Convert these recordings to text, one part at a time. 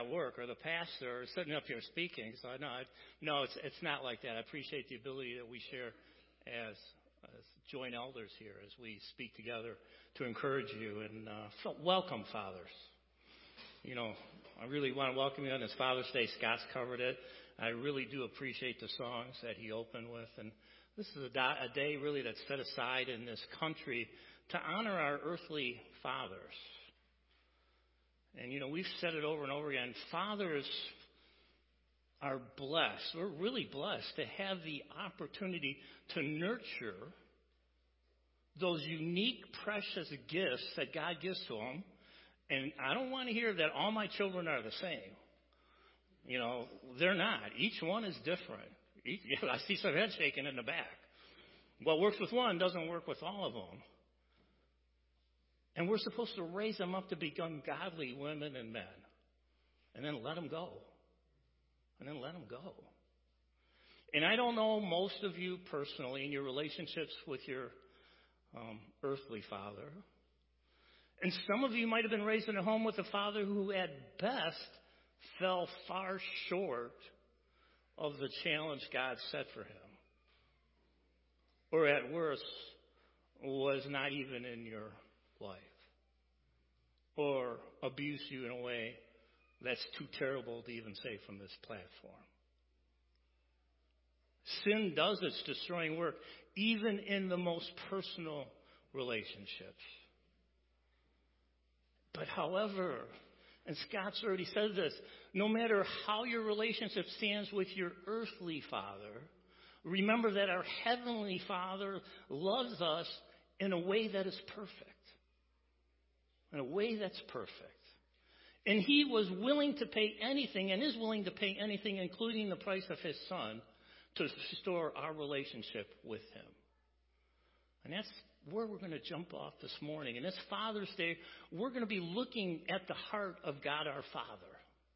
at work, or the pastor is sitting up here speaking. So no, it's not like that. I appreciate the ability that we share as joint elders here as we speak together to encourage you. And so welcome, fathers. I really want to welcome you on this Father's Day. Scott's covered it. I really do appreciate the songs that he opened with. And this is a day really that's set aside in this country to honor our earthly fathers. And, we've said it over and over again. Fathers are blessed. We're really blessed to have the opportunity to nurture those unique, precious gifts that God gives to them. And I don't want to hear that all my children are the same. They're not. Each one is different. I see some head shaking in the back. What works with one doesn't work with all of them. And we're supposed to raise them up to become godly women and men. And then let them go. And I don't know most of you personally in your relationships with your earthly father. And some of you might have been raised in a home with a father who at best fell far short of the challenge God set for him. Or at worst, was not even in your life. Or abused you in a way that's too terrible to even say from this platform. Sin does its destroying work, even in the most personal relationships. But however, and Scott's already said this, no matter how your relationship stands with your earthly father, remember that our heavenly Father loves us in a way that is perfect. In a way that's perfect. And he was willing to pay anything, and is willing to pay anything, including the price of his son, to restore our relationship with him. And that's where we're going to jump off this morning. And this Father's Day, we're going to be looking at the heart of God our Father.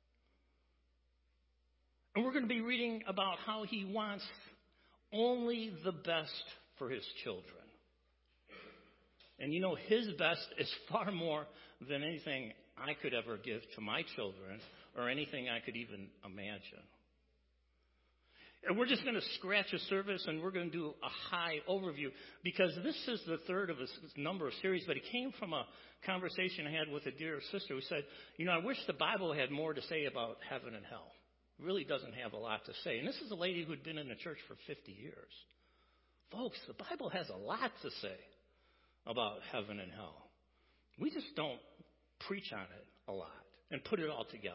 And we're going to be reading about how he wants only the best for his children. And his best is far more than anything I could ever give to my children or anything I could even imagine. And we're just going to scratch a surface and we're going to do a high overview because this is the third of a number of series, but it came from a conversation I had with a dear sister who said, I wish the Bible had more to say about heaven and hell. It really doesn't have a lot to say. And this is a lady who had been in the church for 50 years. Folks, the Bible has a lot to say about heaven and hell. We just don't preach on it a lot and put it all together.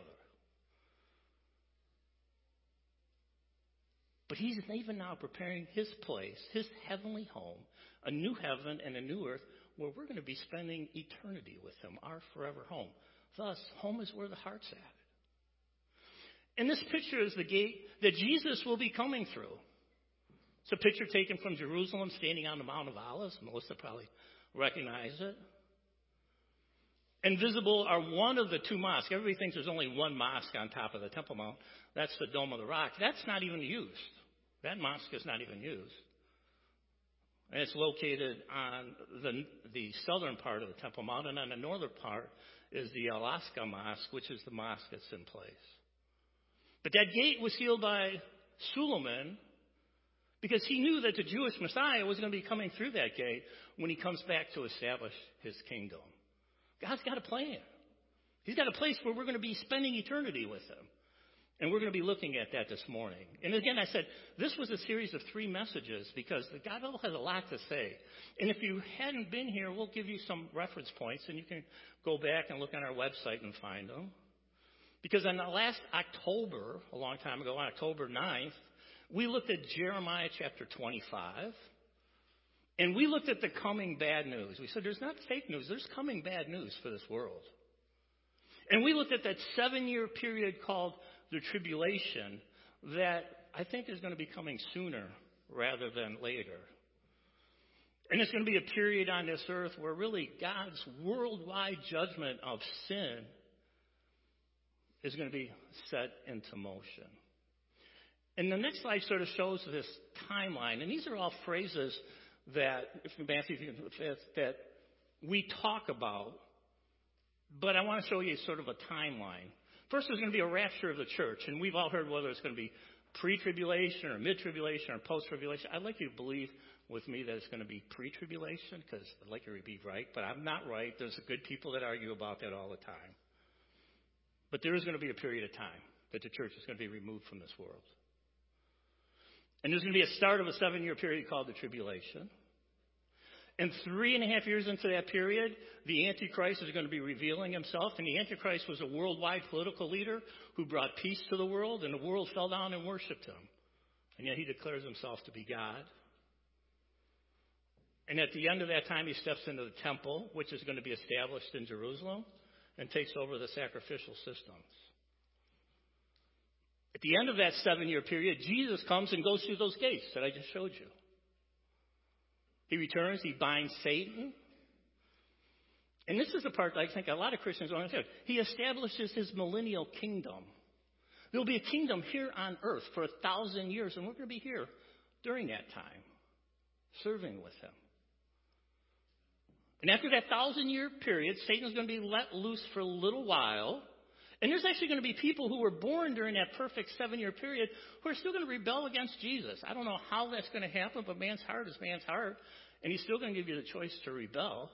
But he's even now preparing his place, his heavenly home, a new heaven and a new earth where we're going to be spending eternity with him, our forever home. Thus, home is where the heart's at. And this picture is the gate that Jesus will be coming through. It's a picture taken from Jerusalem standing on the Mount of Olives. Melissa probably recognized it. And visible are one of the two mosques. Everybody thinks there's only one mosque on top of the Temple Mount. That's the Dome of the Rock. That's not even used. That mosque is not even used. And it's located on the southern part of the Temple Mount. And on the northern part is the Al-Aqsa Mosque, which is the mosque that's in place. But that gate was sealed by Suleiman because he knew that the Jewish Messiah was going to be coming through that gate when he comes back to establish his kingdom. God's got a plan. He's got a place where we're going to be spending eternity with him. And we're going to be looking at that this morning. And again, I said, this was a series of 3 messages because God has a lot to say. And if you hadn't been here, we'll give you some reference points and you can go back and look on our website and find them. Because on the last October, a long time ago, on October 9th, we looked at Jeremiah chapter 25. And we looked at the coming bad news. We said there's not fake news. There's coming bad news for this world. And we looked at that 7-year period called the tribulation that I think is going to be coming sooner rather than later. And it's going to be a period on this earth where really God's worldwide judgment of sin is going to be set into motion. And the next slide sort of shows this timeline. And these are all phrases that, Matthew, that we talk about. But I want to show you sort of a timeline First, there's going to be a rapture of the church, and we've all heard whether it's going to be pre-tribulation or mid-tribulation or post-tribulation. I'd like you to believe with me that it's going to be pre-tribulation because I'd like you to be right, but I'm not right. There's good people that argue about that all the time. But there is going to be a period of time that the church is going to be removed from this world. And there's going to be a start of a 7-year period called the tribulation. And 3.5 years into that period, the Antichrist is going to be revealing himself. And the Antichrist was a worldwide political leader who brought peace to the world, and the world fell down and worshipped him. And yet he declares himself to be God. And at the end of that time, he steps into the temple, which is going to be established in Jerusalem, and takes over the sacrificial systems. At the end of that 7-year period, Jesus comes and goes through those gates that I just showed you. He returns, he binds Satan. And this is the part that I think a lot of Christians don't understand. He establishes his millennial kingdom. There will be a kingdom here on earth for 1,000 years, and we're going to be here during that time, serving with him. And after that 1,000-year period, Satan's going to be let loose for a little while. And there's actually going to be people who were born during that perfect 7-year period who are still going to rebel against Jesus. I don't know how that's going to happen, but man's heart is man's heart. And he's still going to give you the choice to rebel.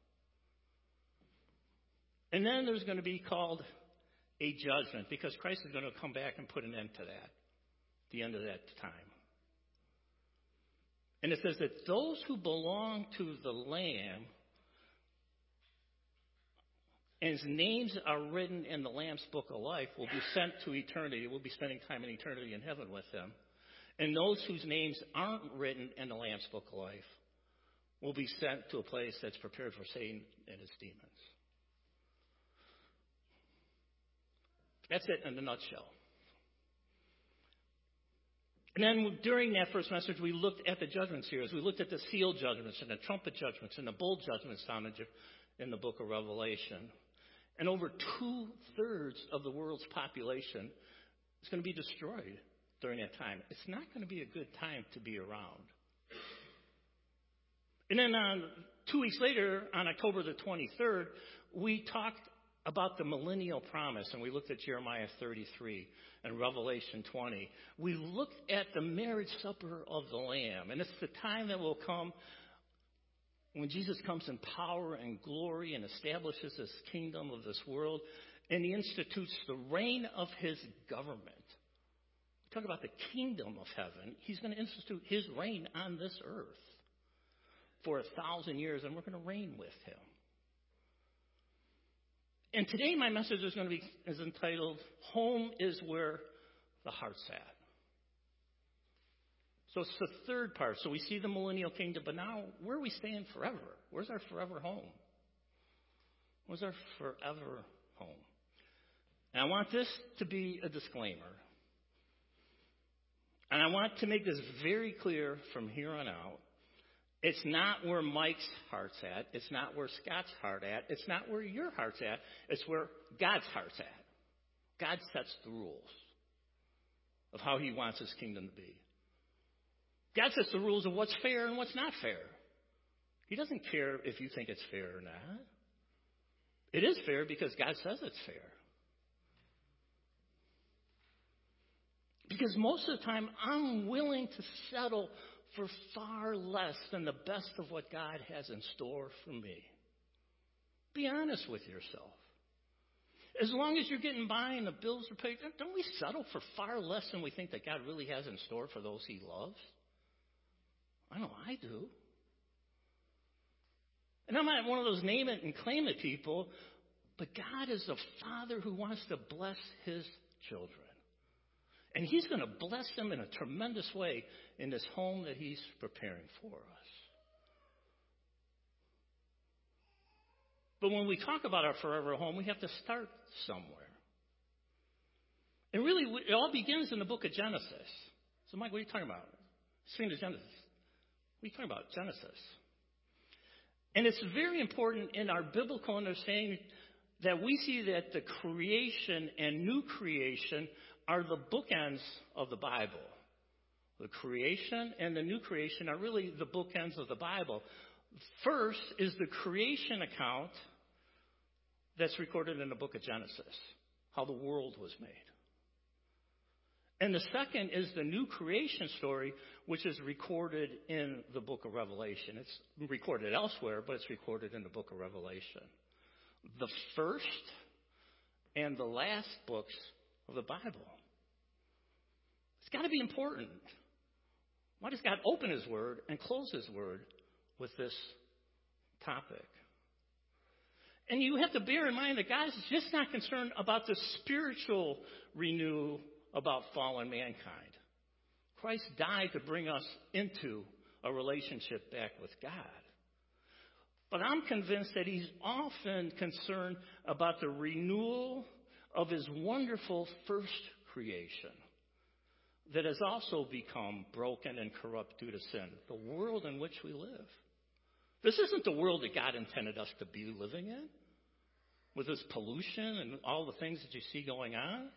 And then there's going to be called a judgment because Christ is going to come back and put an end to that at the end of that time. And it says that those who belong to the Lamb and his names are written in the Lamb's book of life will be sent to eternity. We'll be spending time in eternity in heaven with him. And those whose names aren't written in the Lamb's book of life will be sent to a place that's prepared for Satan and his demons. That's it in a nutshell. And then during that first message, we looked at the judgment series. We looked at the seal judgments and the trumpet judgments and the bowl judgments found in the book of Revelation. And over 2/3 of the world's population is going to be destroyed during that time. It's not going to be a good time to be around. And then 2 weeks later, on October the 23rd, we talked about the millennial promise, and we looked at Jeremiah 33 and Revelation 20. We looked at the marriage supper of the Lamb, and it's the time that will come when Jesus comes in power and glory and establishes his kingdom of this world, and he institutes the reign of his government. Talk about the kingdom of heaven. He's going to institute his reign on this earth for 1,000 years, and we're going to reign with him. And today my message is entitled, Home is Where the Heart's At. So it's the third part. So we see the millennial kingdom, but now where are we staying forever? Where's our forever home? Where's our forever home? And I want this to be a disclaimer. And I want to make this very clear from here on out. It's not where Mike's heart's at. It's not where Scott's heart at. It's not where your heart's at. It's where God's heart's at. God sets the rules of how he wants his kingdom to be. God sets the rules of what's fair and what's not fair. He doesn't care if you think it's fair or not. It is fair because God says it's fair. Because most of the time, I'm willing to settle for far less than the best of what God has in store for me. Be honest with yourself. As long as you're getting by and the bills are paid, don't we settle for far less than we think that God really has in store for those he loves? I know I do. And I'm not one of those name it and claim it people, but God is a father who wants to bless his children. And he's going to bless them in a tremendous way in this home that he's preparing for us. But when we talk about our forever home, we have to start somewhere. And really, it all begins in the book of Genesis. So, Mike, what are you talking about? Sing to Genesis. What are you talking about? Genesis. And it's very important in our biblical understanding that we see that the creation and new creation are the bookends of the Bible. The creation and the new creation are really the bookends of the Bible. First is the creation account that's recorded in the book of Genesis. how the world was made. And the second is the new creation story, which is recorded in the book of Revelation. It's recorded elsewhere, but it's recorded in the book of Revelation. The first and the last books of the Bible. It's got to be important. Why does God open His Word and close His Word with this topic? And you have to bear in mind that God is just not concerned about the spiritual renewal about fallen mankind. Christ died to bring us into a relationship back with God. But I'm convinced that He's often concerned about the renewal of His wonderful first creation that has also become broken and corrupt due to sin, the world in which we live. This isn't the world that God intended us to be living in, with this pollution and all the things that you see going on.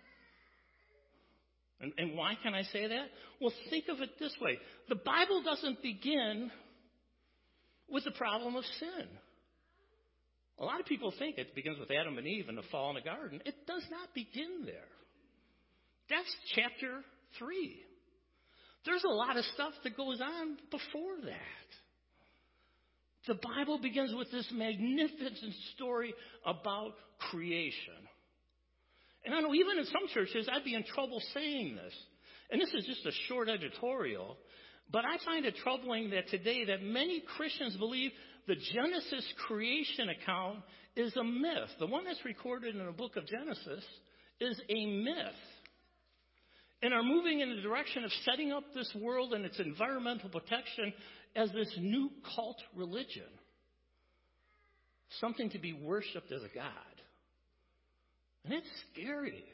And why can I say that? Well, think of it this way. The Bible doesn't begin with the problem of sin. A lot of people think it begins with Adam and Eve and the fall in the garden. It does not begin there. That's chapter 3. There's a lot of stuff that goes on before that. The Bible begins with this magnificent story about creation. And I know even in some churches, I'd be in trouble saying this. And this is just a short editorial. But I find it troubling that today that many Christians believe the Genesis creation account is a myth. The one that's recorded in the book of Genesis is a myth. And are moving in the direction of setting up this world and its environmental protection as this new cult religion. Something to be worshipped as a god. And it's scary.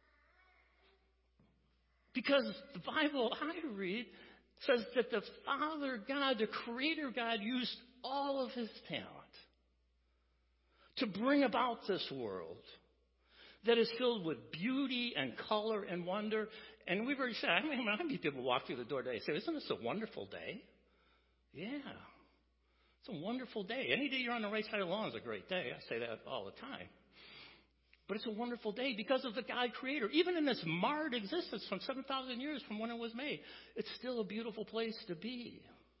Because the Bible I read says that the Father God, the Creator God, used all of His talent to bring about this world that is filled with beauty and color and wonder. And we've already said, I mean, how many people walk through the door today and say, isn't this a wonderful day? Yeah. It's a wonderful day. Any day you're on the right side of the lawn is a great day. I say that all the time. But it's a wonderful day because of the God Creator. Even in this marred existence from 7,000 years from when it was made, it's still a beautiful place to be.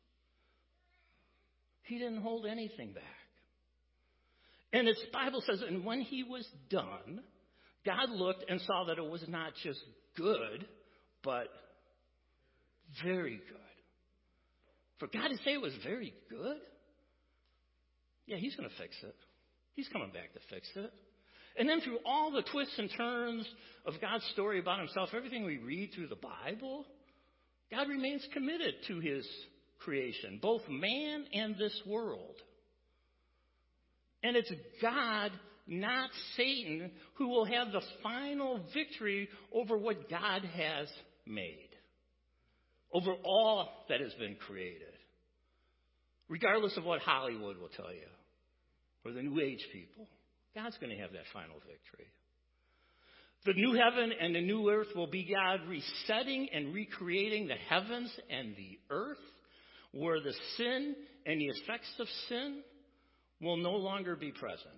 He didn't hold anything back. And the Bible says, and when He was done, God looked and saw that it was not just good, but very good. For God to say it was very good? Yeah, He's going to fix it. He's coming back to fix it. And then through all the twists and turns of God's story about Himself, everything we read through the Bible, God remains committed to His creation, both man and this world. And it's God, not Satan, who will have the final victory over what God has made, over all that has been created, regardless of what Hollywood will tell you, or the New Age people. God's going to have that final victory. The new heaven and the new earth will be God resetting and recreating the heavens and the earth, where the sin and the effects of sin will no longer be present.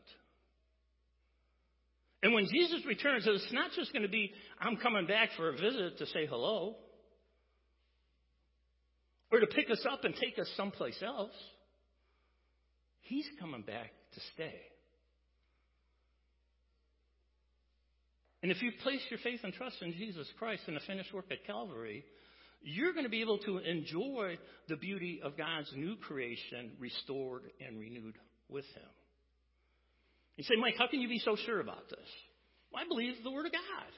And when Jesus returns, it's not just going to be, I'm coming back for a visit to say hello, or to pick us up and take us someplace else. He's coming back to stay. And if you've placed your faith and trust in Jesus Christ and the finished work at Calvary, you're going to be able to enjoy the beauty of God's new creation restored and renewed with Him. You say, Mike, how can you be so sure about this? Well, I believe the Word of God.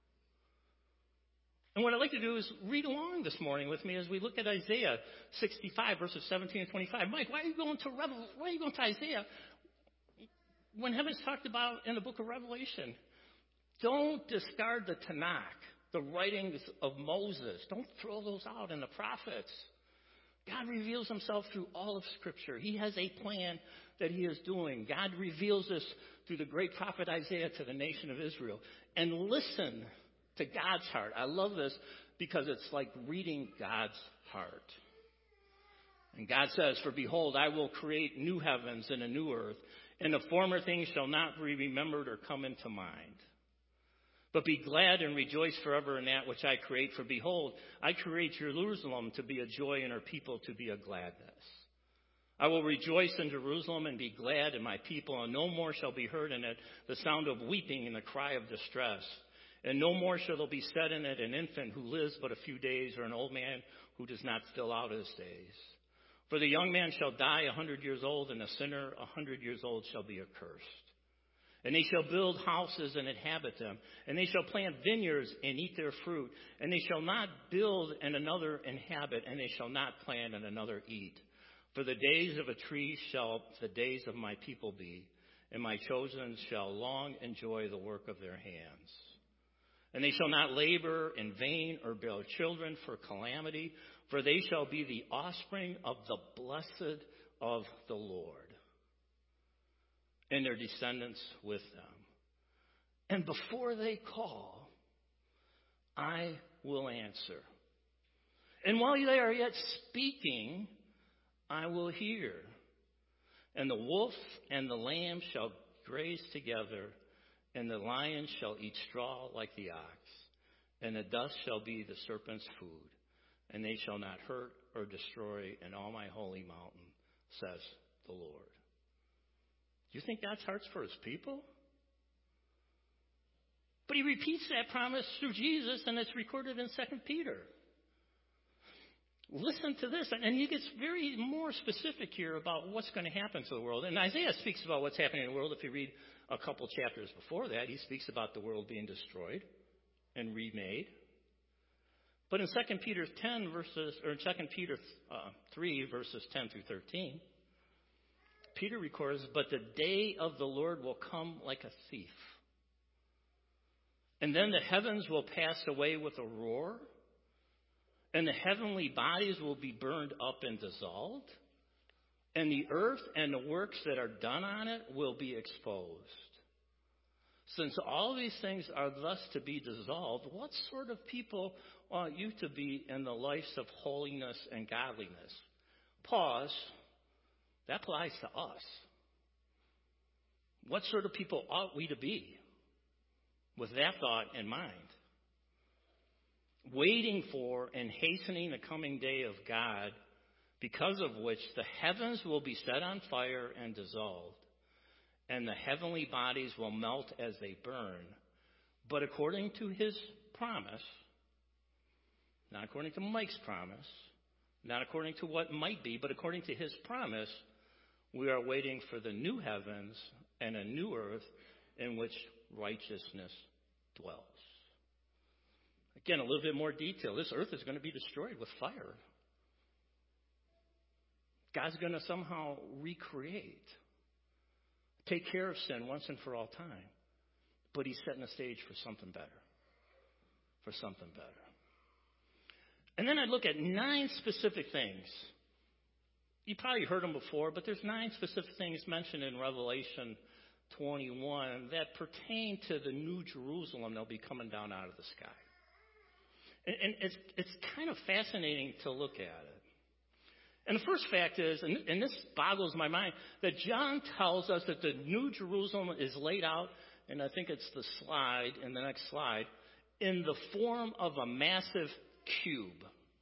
And what I'd like to do is read along this morning with me as we look at Isaiah 65, verses 17 and 25. Mike, why are you going to Isaiah when heaven's talked about in the book of Revelation? Don't discard the Tanakh, the writings of Moses. Don't throw those out in the prophets. God reveals Himself through all of Scripture. He has a plan that He is doing. God reveals this through the great prophet Isaiah to the nation of Israel. And listen to God's heart. I love this because it's like reading God's heart. And God says, for behold, I will create new heavens and a new earth, and the former things shall not be remembered or come into mind. But be glad and rejoice forever in that which I create. For behold, I create Jerusalem to be a joy and her people to be a gladness. I will rejoice in Jerusalem and be glad in my people, and no more shall be heard in it the sound of weeping and the cry of distress. And no more shall there be said in it an infant who lives but a few days, or an old man who does not fill out his days. For the young man shall die 100 years old, and a sinner 100 years old shall be accursed. And they shall build houses and inhabit them, and they shall plant vineyards and eat their fruit, and they shall not build and another inhabit, and they shall not plant and another eat. For the days of a tree shall the days of my people be, and my chosen shall long enjoy the work of their hands. And they shall not labor in vain or bear children for calamity, for they shall be the offspring of the blessed of the Lord, and their descendants with them. And before they call, I will answer. And while they are yet speaking, I will hear. And the wolf and the lamb shall graze together, and the lion shall eat straw like the ox, and the dust shall be the serpent's food, and they shall not hurt or destroy in all my holy mountain, says the Lord. Do you think God's heart's for his people? But he repeats that promise through Jesus, and it's recorded in 2 Peter. Listen to this, and he gets very more specific here about what's going to happen to the world. And Isaiah speaks about what's happening in the world. If you read a couple chapters before that, he speaks about the world being destroyed and remade. But in 2 Peter 3 verses 10 through 13, Peter records, "But the day of the Lord will come like a thief. And then the heavens will pass away with a roar, and the heavenly bodies will be burned up and dissolved, and the earth and the works that are done on it will be exposed. Since all these things are thus to be dissolved, what sort of people ought you to be in the lives of holiness and godliness?" Pause. That applies to us. What sort of people ought we to be with that thought in mind? Waiting for and hastening the coming day of God, because of which the heavens will be set on fire and dissolved, and the heavenly bodies will melt as they burn. But according to his promise, not according to Mike's promise, not according to what might be, but according to his promise, we are waiting for the new heavens and a new earth in which righteousness dwells. Again, a little bit more detail. This earth is going to be destroyed with fire. God's going to somehow recreate, take care of sin once and for all time. But he's setting the stage for something better. For something better. And then I look at 9 specific things. You probably heard them before, but there's 9 specific things mentioned in Revelation 21 that pertain to the new Jerusalem that'll be coming down out of the sky. And it's kind of fascinating to look at it. And the first fact is, and this boggles my mind, that John tells us that the new Jerusalem is laid out, and I think it's the slide, in the next slide, in the form of a massive cube.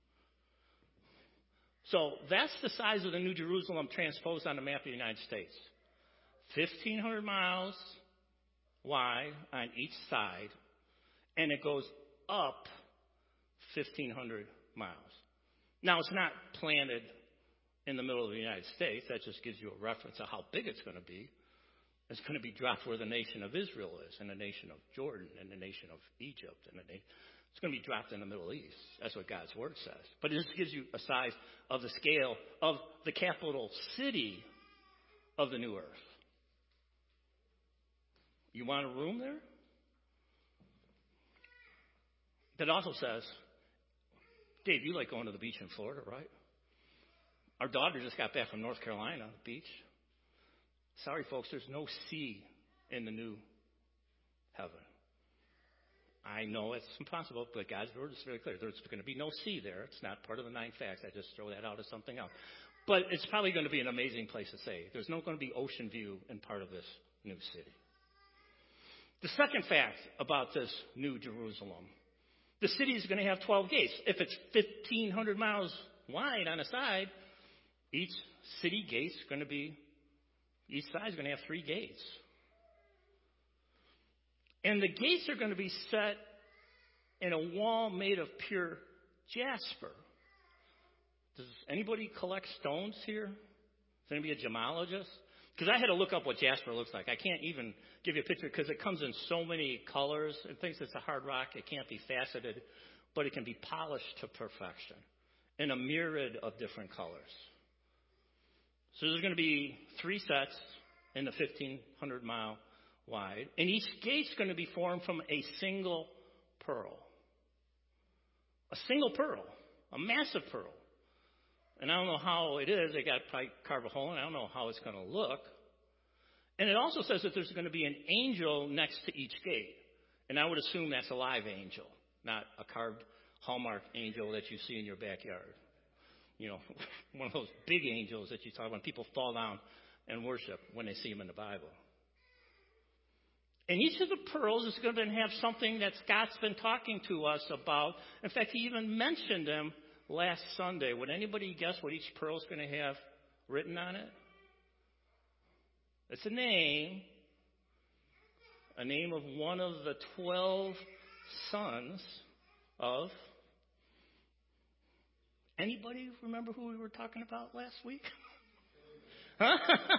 So that's the size of the New Jerusalem transposed on the map of the United States. 1,500 miles wide on each side, and it goes up 1,500 miles. Now, it's not planted in the middle of the United States. That just gives you a reference of how big it's going to be. It's going to be dropped where the nation of Israel is, and the nation of Jordan, and the nation of Egypt, and it's going to be dropped in the Middle East. That's what God's Word says. But it just gives you a size of the scale of the capital city of the new earth. You want a room there? That also says, Dave, you like going to the beach in Florida, right? Our daughter just got back from North Carolina, the beach. Sorry, folks, there's no sea in the new heaven. I know it's impossible, but God's Word is very clear. There's going to be no sea there. It's not part of the 9 facts. I just throw that out as something else. But it's probably going to be an amazing place to stay. There's not going to be ocean view in part of this new city. The second fact about this New Jerusalem, the city is going to have 12 gates. If it's 1,500 miles wide on a side, each city gate's going to be, each side is going to have 3 gates. And the gates are going to be set in a wall made of pure jasper. Does anybody collect stones here? Is anybody a gemologist? Because I had to look up what jasper looks like. I can't even give you a picture because it comes in so many colors. It thinks it's a hard rock. It can't be faceted, but it can be polished to perfection in a myriad of different colors. So there's going to be 3 sets in the 1,500 mile wide, and each gate's going to be formed from a single pearl. A single pearl, a massive pearl. And I don't know how it is. They got to probably carve a hole in it. I don't know how it's going to look. And it also says that there's going to be an angel next to each gate. And I would assume that's a live angel, not a carved Hallmark angel that you see in your backyard. You know, one of those big angels that you talk when people fall down and worship when they see them in the Bible. And each of the pearls is going to have something that Scott's been talking to us about. In fact, he even mentioned them last Sunday. Would anybody guess what each pearl is going to have written on it? It's a name of one of the 12 sons of. Anybody remember who we were talking about last week? Huh?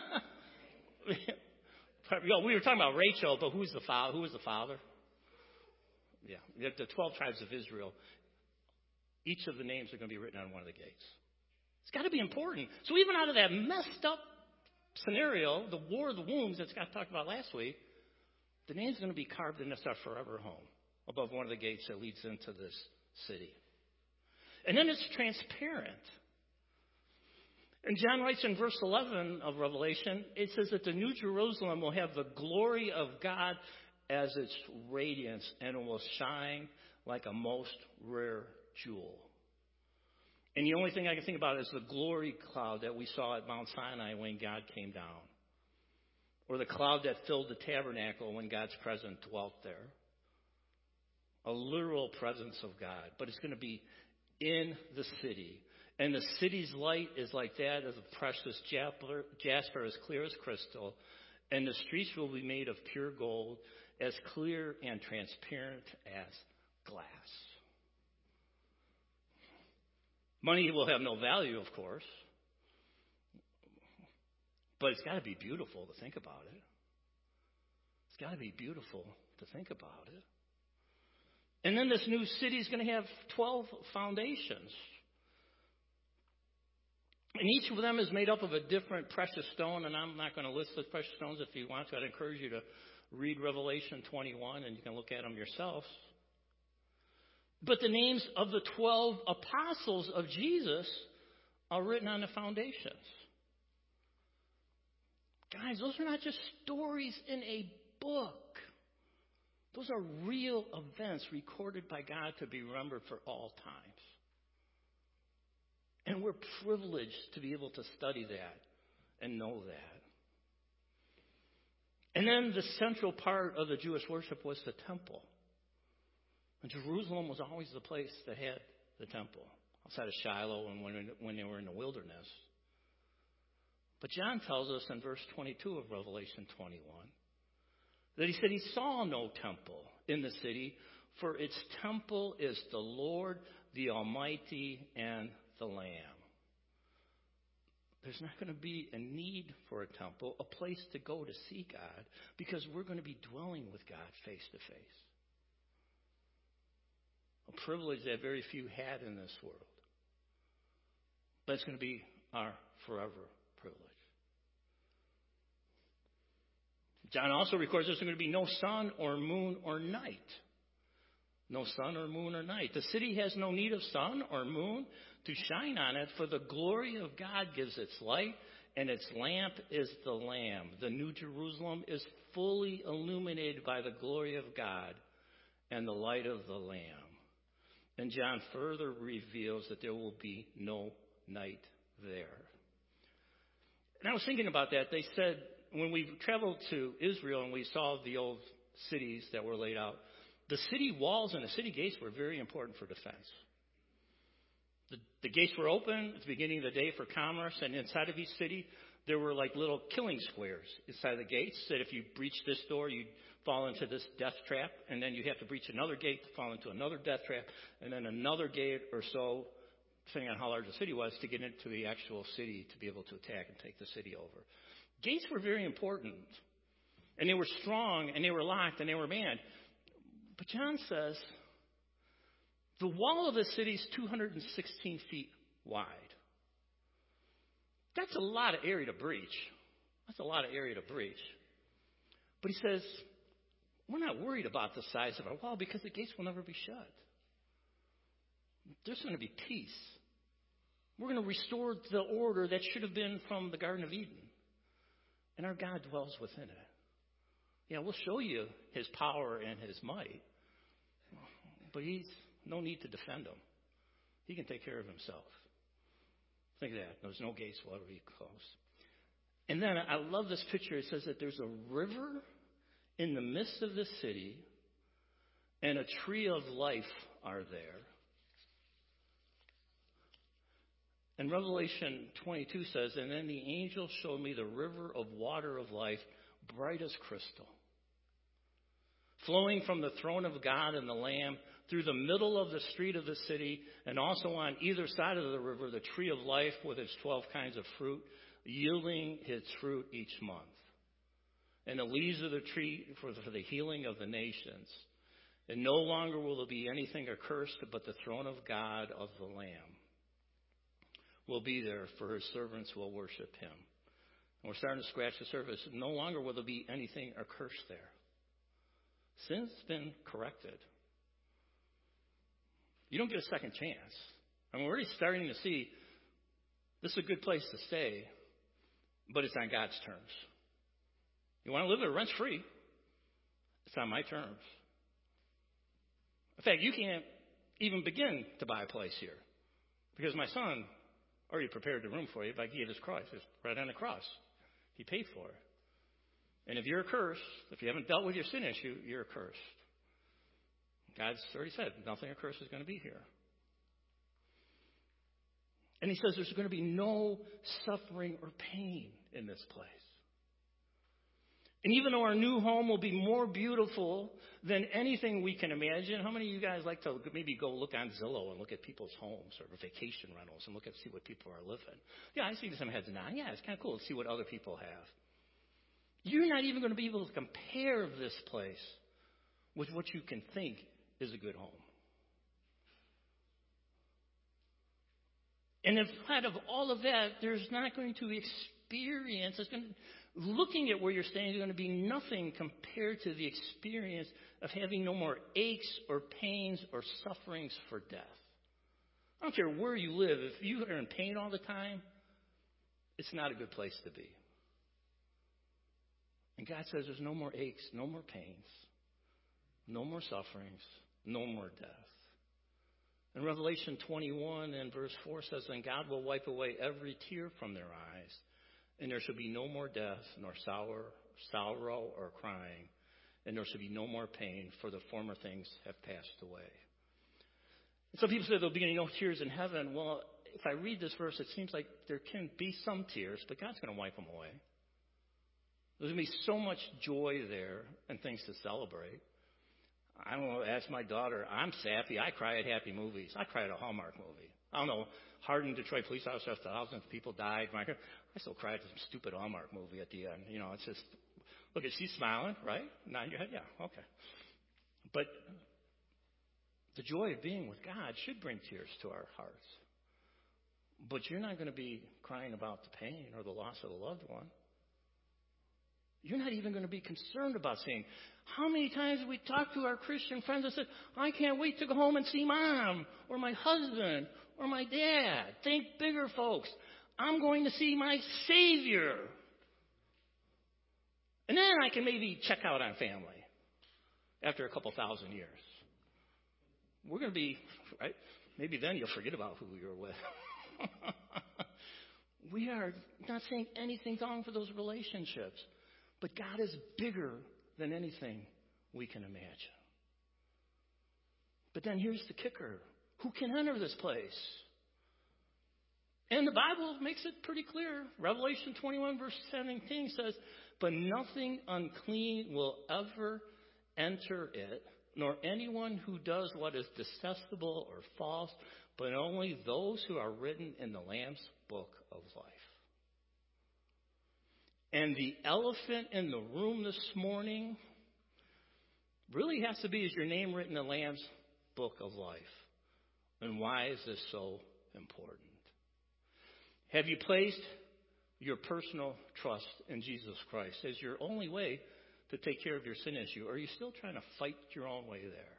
We were talking about Rachel, but who was the father? Yeah, the 12 tribes of Israel. Each of the names are going to be written on one of the gates. It's got to be important. So even out of that messed up scenario, the war of the wombs that Scott talked about last week, the name's going to be carved into our forever home above one of the gates that leads into this city. And then it's transparent. And John writes in verse 11 of Revelation, it says that the New Jerusalem will have the glory of God as its radiance, and it will shine like a most rare jewel. And the only thing I can think about is the glory cloud that we saw at Mount Sinai when God came down. Or the cloud that filled the tabernacle when God's presence dwelt there. A literal presence of God. But it's going to be in the city. And the city's light is like that of a precious jasper, as clear as crystal. And the streets will be made of pure gold, as clear and transparent as glass. Money will have no value, of course. But it's got to be beautiful to think about it. It's got to be beautiful to think about it. And then this new city is going to have 12 foundations. And each of them is made up of a different precious stone. And I'm not going to list the precious stones. If you want to, I'd encourage you to read Revelation 21, and you can look at them yourselves. But the names of the 12 apostles of Jesus are written on the foundations. Guys, those are not just stories in a book. Those are real events recorded by God to be remembered for all times. And we're privileged to be able to study that and know that. And then the central part of the Jewish worship was the temple. And Jerusalem was always the place that had the temple, outside of Shiloh and when they were in the wilderness. But John tells us in verse 22 of Revelation 21 that he said he saw no temple in the city, for its temple is the Lord, the Almighty, and the Lamb. There's not going to be a need for a temple, a place to go to see God, because we're going to be dwelling with God face to face. A privilege that very few had in this world. But it's going to be our forever privilege. John also records there's going to be no sun or moon or night. No sun or moon or night. The city has no need of sun or moon to shine on it, for the glory of God gives its light, and its lamp is the Lamb. The New Jerusalem is fully illuminated by the glory of God and the light of the Lamb. And John further reveals that there will be no night there. And I was thinking about that. They said when we traveled to Israel and we saw the old cities that were laid out. The city walls and the city gates were very important for defense. The gates were open at the beginning of the day for commerce, and inside of each city, there were like little killing squares inside the gates that if you breached this door, you'd fall into this death trap, and then you'd have to breach another gate to fall into another death trap, and then another gate or so, depending on how large the city was, to get into the actual city to be able to attack and take the city over. Gates were very important, and they were strong, and they were locked, and they were manned. But John says the wall of the city is 216 feet wide. That's a lot of area to breach. That's a lot of area to breach. But he says, we're not worried about the size of our wall because the gates will never be shut. There's going to be peace. We're going to restore the order that should have been from the Garden of Eden. And our God dwells within it. Yeah, we'll show you his power and his might. But he's no need to defend him. He can take care of himself. Think of that. There's no gates will ever be closed. And then I love this picture. It says that there's a river in the midst of the city, and a tree of life are there. And Revelation 22 says, and then the angel showed me the river of water of life, bright as crystal, flowing from the throne of God and the Lamb through the middle of the street of the city, and also on either side of the river, the tree of life with its 12 kinds of fruit, yielding its fruit each month. And the leaves of the tree for the healing of the nations. And no longer will there be anything accursed, but the throne of God of the Lamb will be there, for his servants will worship him. And we're starting to scratch the surface. No longer will there be anything accursed there. Sin's been corrected. You don't get a second chance. I mean, we're already starting to see this is a good place to stay, but it's on God's terms. You want to live there rent-free? It's on my terms. In fact, you can't even begin to buy a place here because my son already prepared the room for you by giving his cross. It's right on the cross. He paid for it. And if you're accursed, if you haven't dealt with your sin issue, you're accursed. God's already said nothing accursed is going to be here. And he says there's going to be no suffering or pain in this place. And even though our new home will be more beautiful than anything we can imagine, how many of you guys like to maybe go look on Zillow and look at people's homes or vacation rentals and see what people are living? Yeah, I see some heads nodding. Yeah, it's kind of cool to see what other people have. You're not even going to be able to compare this place with what you can think is a good home. And in spite of all of that, there's not going to experience, looking at where you're staying is going to be nothing compared to the experience of having no more aches or pains or sufferings for death. I don't care where you live. If you are in pain all the time, it's not a good place to be. And God says there's no more aches, no more pains, no more sufferings, no more death. And Revelation 21 and verse 4 says, and God will wipe away every tear from their eyes, and there shall be no more death, nor sorrow or crying, and there shall be no more pain, for the former things have passed away. And some people say there'll be no tears in heaven. Well, if I read this verse, it seems like there can be some tears, but God's going to wipe them away. There's going to be so much joy there and things to celebrate. I don't know, ask my daughter. I'm sappy. I cry at happy movies. I cry at a Hallmark movie. I don't know, Hardened Detroit police officer, thousands of people died. I still cry at some stupid Hallmark movie at the end. You know, it's just, look, she's smiling, right? Nodding your head, yeah, okay. But the joy of being with God should bring tears to our hearts. But you're not going to be crying about the pain or the loss of a loved one. You're not even going to be concerned about seeing. How many times have we talked to our Christian friends and said, I can't wait to go home and see mom or my husband or my dad. Think bigger, folks. I'm going to see my Savior. And then I can maybe check out on family after a couple thousand years. We're going to be, right? Maybe then you'll forget about who you're with. We are not saying anything's wrong for those relationships. But God is bigger than anything we can imagine. But then here's the kicker. Who can enter this place? And the Bible makes it pretty clear. Revelation 21 verse 17 says, but nothing unclean will ever enter it, nor anyone who does what is detestable or false, but only those who are written in the Lamb's book of life. And the elephant in the room this morning really has to be, is your name written in the Lamb's book of life? And why is this so important? Have you placed your personal trust in Jesus Christ as your only way to take care of your sin issue? Or are you still trying to fight your own way there?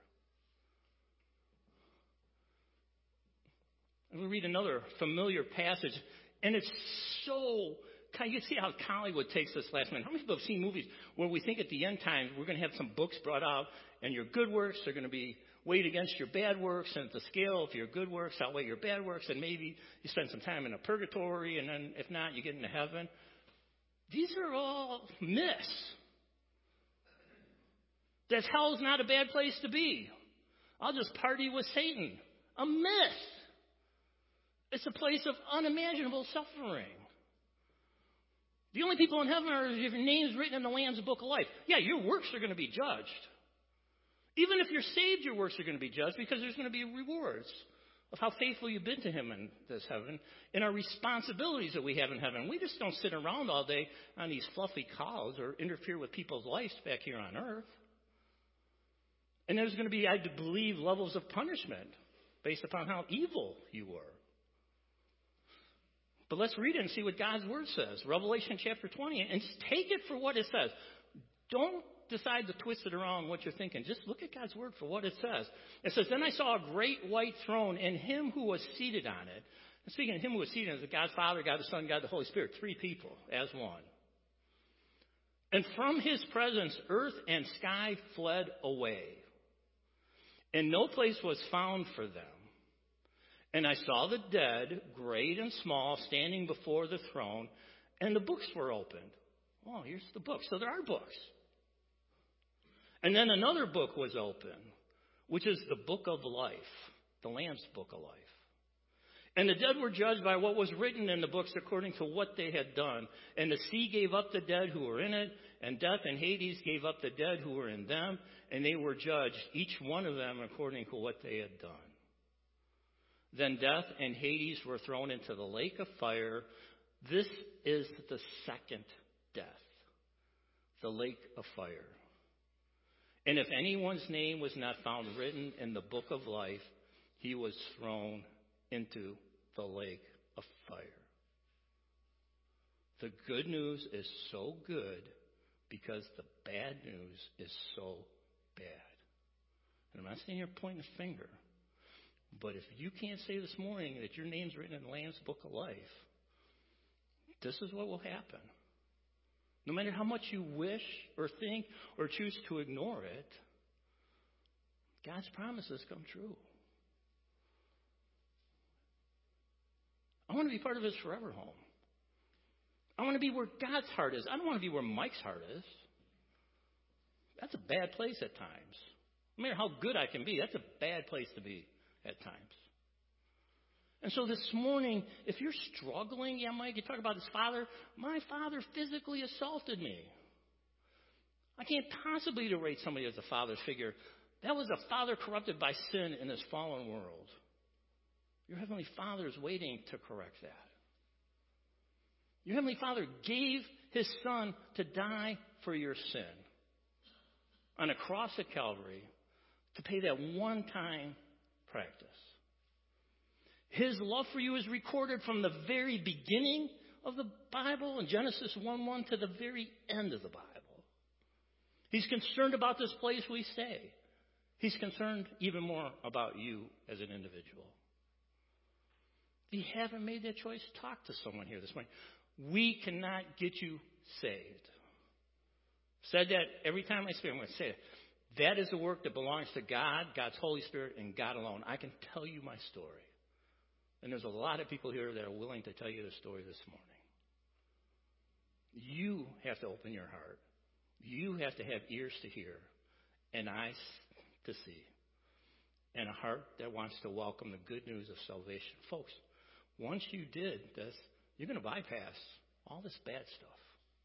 And we read another familiar passage, and it's so, you see how Hollywood takes this last minute. How many people have seen movies where we think at the end times we're going to have some books brought out, and your good works are going to be weighed against your bad works, and the scale of your good works outweigh your bad works, and maybe you spend some time in a purgatory, and then if not, you get into heaven. These are all myths. That hell's not a bad place to be. I'll just party with Satan. A myth. It's a place of unimaginable suffering. The only people in heaven are if your name's written in the Lamb's book of life. Yeah, your works are going to be judged. Even if you're saved, your works are going to be judged because there's going to be rewards of how faithful you've been to him in this heaven and our responsibilities that we have in heaven. We just don't sit around all day on these fluffy clouds or interfere with people's lives back here on earth. And there's going to be, I believe, levels of punishment based upon how evil you were. But let's read it and see what God's word says. Revelation chapter 20, and just take it for what it says. Don't decide to twist it around what you're thinking. Just look at God's word for what it says. It says, then I saw a great white throne and him who was seated on it. And speaking of him who was seated, is God the Father, God the Son, God the Holy Spirit. Three people as one. And from his presence, earth and sky fled away. And no place was found for them. And I saw the dead, great and small, standing before the throne, and the books were opened. Oh, here's the book. So there are books. And then another book was open, which is the book of life, the Lamb's book of life. And the dead were judged by what was written in the books according to what they had done. And the sea gave up the dead who were in it, and death and Hades gave up the dead who were in them, and they were judged, each one of them according to what they had done. Then death and Hades were thrown into the lake of fire. This is the second death, the lake of fire. And if anyone's name was not found written in the book of life, he was thrown into the lake of fire. The good news is so good because the bad news is so bad. And I'm not sitting here pointing a finger, but if you can't say this morning that your name's written in the Lamb's book of life, this is what will happen. No matter how much you wish or think or choose to ignore it, God's promises come true. I want to be part of his forever home. I want to be where God's heart is. I don't want to be where Mike's heart is. That's a bad place at times. No matter how good I can be, that's a bad place to be at times. And so this morning, if you're struggling, yeah, Mike, you talk about his father. My father physically assaulted me. I can't possibly rate somebody as a father figure. That was a father corrupted by sin in this fallen world. Your Heavenly Father is waiting to correct that. Your Heavenly Father gave his Son to die for your sin on a cross at Calvary to pay that one-time practice. His love for you is recorded from the very beginning of the Bible in Genesis 1:1 to the very end of the Bible. He's concerned about this place we stay. He's concerned even more about you as an individual. If you haven't made that choice, talk to someone here this morning. We cannot get you saved. Said that every time I speak, I'm going to say it. That is the work that belongs to God, God's Holy Spirit, and God alone. I can tell you my story. And there's a lot of people here that are willing to tell you the story this morning. You have to open your heart. You have to have ears to hear. and eyes to see, and a heart that wants to welcome the good news of salvation. Folks, once you did this, you're going to bypass all this bad stuff.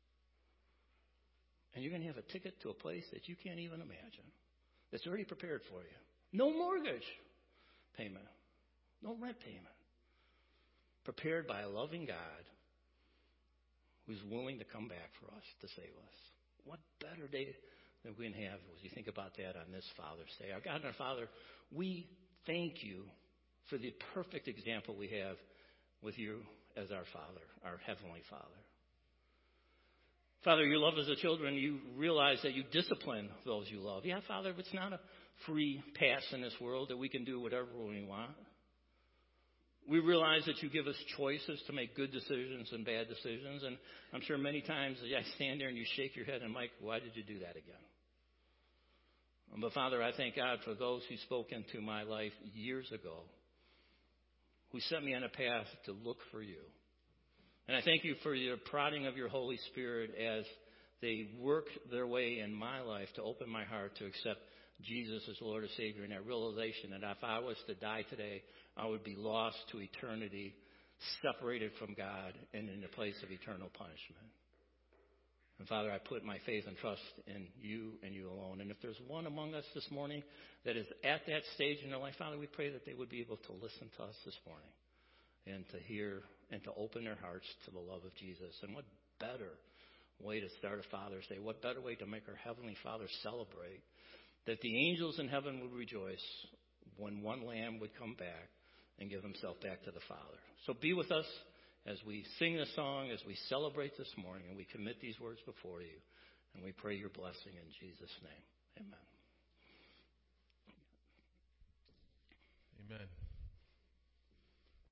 And you're going to have a ticket to a place that you can't even imagine. That's already prepared for you. No mortgage payment. No rent payment. Prepared by a loving God who's willing to come back for us to save us. What better day than we can have as you think about that on this Father's Day. Our God and our Father, we thank you for the perfect example we have with you as our Father, our Heavenly Father. Father, you love as a children. You realize that you discipline those you love. Yeah, Father, it's not a free pass in this world that we can do whatever we want. We realize that you give us choices to make good decisions and bad decisions. And I'm sure many times I stand there and you shake your head and, Mike, why did you do that again? But Father, I thank God for those who spoke into my life years ago, who set me on a path to look for you. And I thank you for your prodding of your Holy Spirit as they work their way in my life to open my heart to accept Jesus as Lord and Savior, and that realization that if I was to die today, I would be lost to eternity, separated from God, and in the place of eternal punishment. And Father, I put my faith and trust in you and you alone. And if there's one among us this morning that is at that stage in their life, Father, we pray that they would be able to listen to us this morning and to hear and to open their hearts to the love of Jesus. And what better way to start a Father's Day? What better way to make our Heavenly Father celebrate that the angels in heaven would rejoice when one lamb would come back and give himself back to the Father. So be with us as we sing this song, as we celebrate this morning, and we commit these words before you. And we pray your blessing in Jesus' name. Amen. Amen.